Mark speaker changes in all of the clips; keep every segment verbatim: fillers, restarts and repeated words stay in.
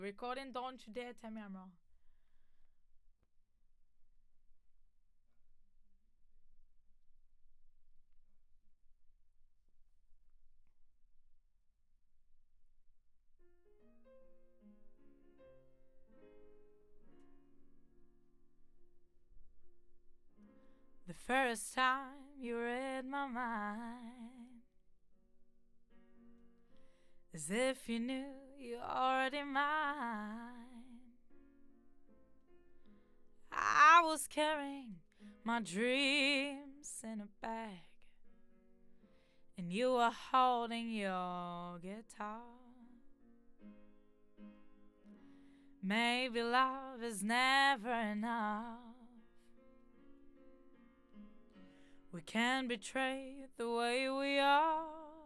Speaker 1: Recording, don't you dare tell me I'm wrong. The first time you read my mind, as if you knew you already mine. I was carrying my dreams in a bag, and you were holding your guitar. Maybe love is never enough. We can't betray the way we are.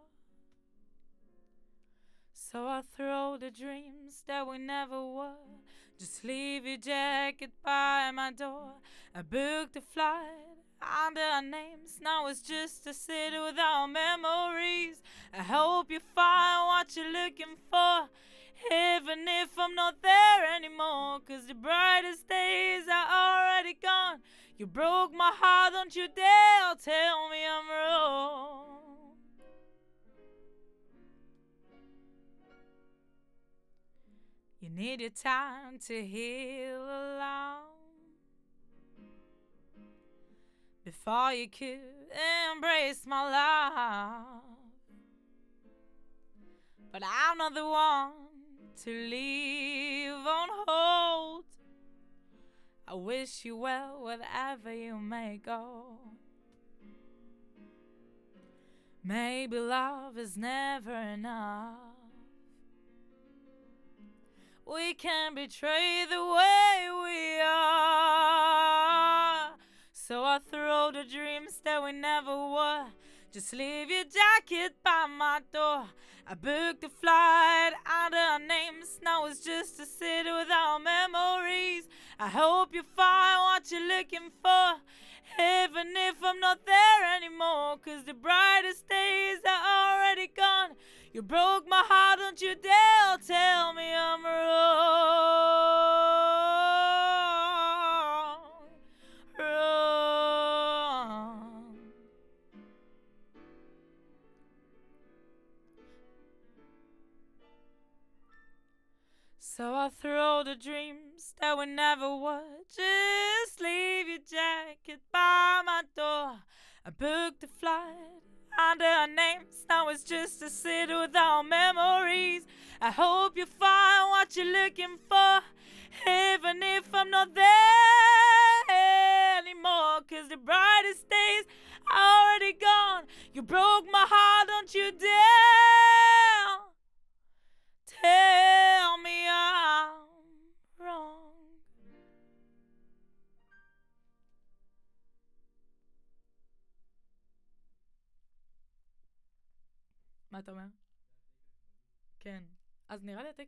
Speaker 1: So I throw the dreams that we never were. Just leave your jacket by my door. I booked a flight under our names. Now it's just a city without memories. I hope you find what you're looking for, even if I'm not there anymore. Cause the brightest days are already gone. You broke my heart, don't you dare tell me I'm wrong. You need your time to heal alone before you could embrace my love. But I'm not the one to leave on hold. I wish you well wherever you may go. Maybe love is never enough. We can't betray the way we are. So I throw the dreams that we never were. Just leave your jacket by my door. I booked a flight under our names. Now it's just a city without memories. I hope you find what you're looking for, even if I'm not there anymore. Cause the brightest days are already gone. You broke my heart, don't you dare tell me I'm wrong. Wrong. So I throw the dreams that we never were. Just leave your jacket by my door. I booked a flight under our names. Now it's just a city without memories. I hope you find what you're looking for, even if I'm not there anymore. Cause the brightest days are already gone. You broke my heart, don't you dare tell me I'm wrong. מה אתה אומר? כן. אז נראה לי הטקסט